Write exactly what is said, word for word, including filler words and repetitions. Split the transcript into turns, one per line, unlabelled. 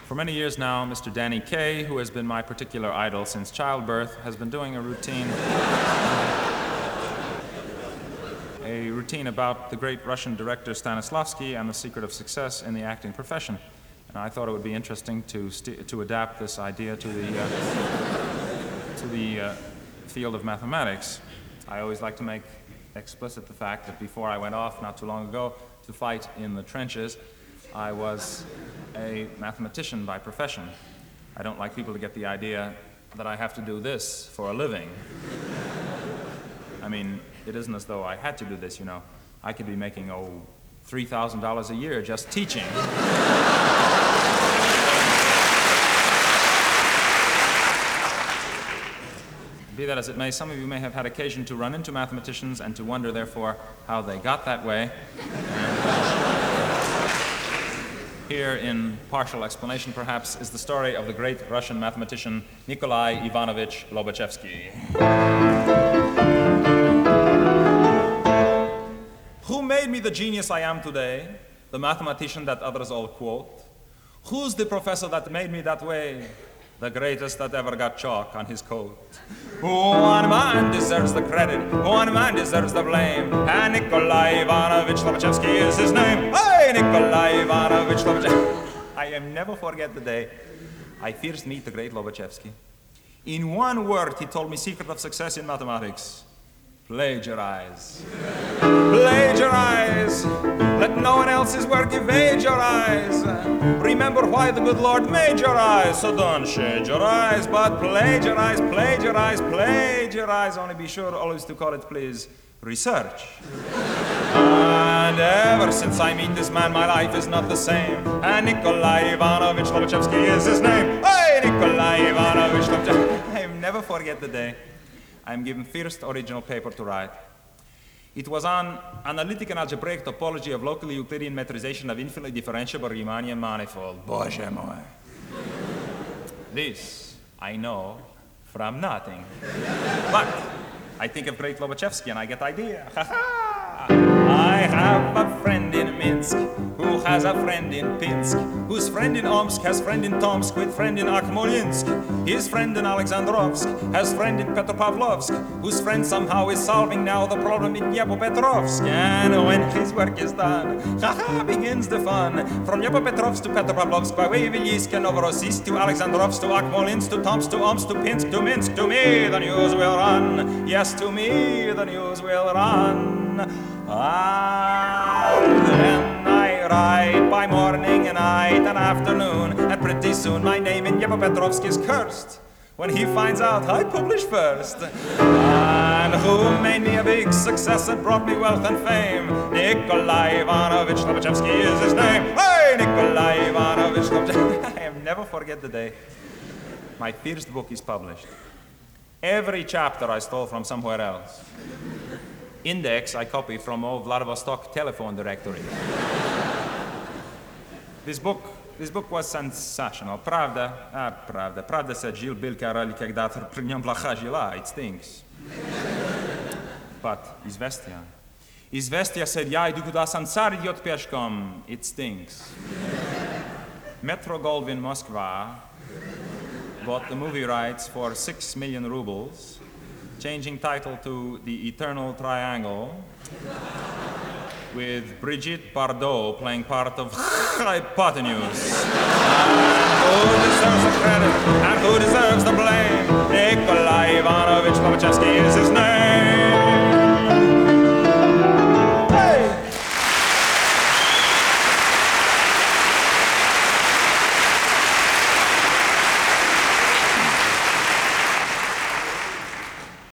For many years now, Mister Danny Kaye, who has been my particular idol since childbirth, has been doing a routine a routine about the great Russian director Stanislavski and the secret of success in the acting profession. And I thought it would be interesting to st- to adapt this idea to the uh, to the uh, field of mathematics. I always like to make explicit the fact that before I went off not too long ago to fight in the trenches, I was a mathematician by profession. I don't like people to get the idea that I have to do this for a living. I mean, it isn't as though I had to do this, you know. I could be making, oh, three thousand dollars a year just teaching. Be that as it may, some of you may have had occasion to run into mathematicians and to wonder, therefore, how they got that way. And, uh, here, in partial explanation, perhaps, is the story of the great Russian mathematician Nikolai Ivanovich Lobachevsky. Who made me the genius I am today, the mathematician that others all quote? Who's the professor that made me that way, the greatest that ever got chalk on his coat? One man deserves the credit, one man deserves the blame, and Nikolai Ivanovich Lobachevsky is his name. Hey, Nikolai Ivanovich Lobachevsky. I am never forget the day I first meet the great Lobachevsky. In one word, he told me secret of success in mathematics. Plagiarize. Plagiarize. Let no one else's work evade your eyes. Remember why the good Lord made your eyes. So don't shade your eyes, but plagiarize, plagiarize, plagiarize. Only be sure always to call it, please, research. And ever since I meet this man, my life is not the same. And Nikolai Ivanovich Lobachevsky is his name. Hey, Nikolai Ivanovich Lobachevsky. I will never forget the day I am given first original paper to write. It was on analytic and algebraic topology of locally Euclidean metrization of infinitely differentiable Riemannian manifold. Боже мой. This I know from nothing. But I think of great Lobachevsky and I get idea. Ha ha! I have a friend in Minsk who has a friend in Pinsk, whose friend in Omsk has friend in Tomsk with friend in Akhmolinsk. His friend in Alexandrovsk has friend in Petropavlovsk, whose friend somehow is solving now the problem in Dnepropetrovsk. And when his work is done, ha-ha, begins the fun. From Dnepropetrovsk to Petropavlovsk, by way of Ilyich and Novorossiysk to Alexandrovsk to Akhmolinsk to Tomsk to Omsk to Pinsk to Minsk. To me the news will run. Yes, to me the news will run. Ah, then I write by morning and night and afternoon, and pretty soon my name in Dnepropetrovsk is cursed when he finds out I publish first. And who made me a big success and brought me wealth and fame? Nikolai Ivanovich Lobachevsky is his name. Hey, Nikolai Ivanovich Lobachevsky. I will never forget the day my first book is published. Every chapter I stole from somewhere else. Index I copied from old Vladivostok telephone directory. This book, this book was sensational. Pravda, ah, pravda, pravda said Gilles Bilkarali когда-то при нем плоха жила, it stinks. But Izvestia, Izvestia said, я иду куда сансар идет пешком, it stinks. Metro Goldwyn Moskva bought the movie rights for six million rubles, changing title to The Eternal Triangle, with Brigitte Bardot playing part of Hypotenuse. And who deserves the credit and who deserves the blame? Nikolai Ivanovich Lobachevsky is his name.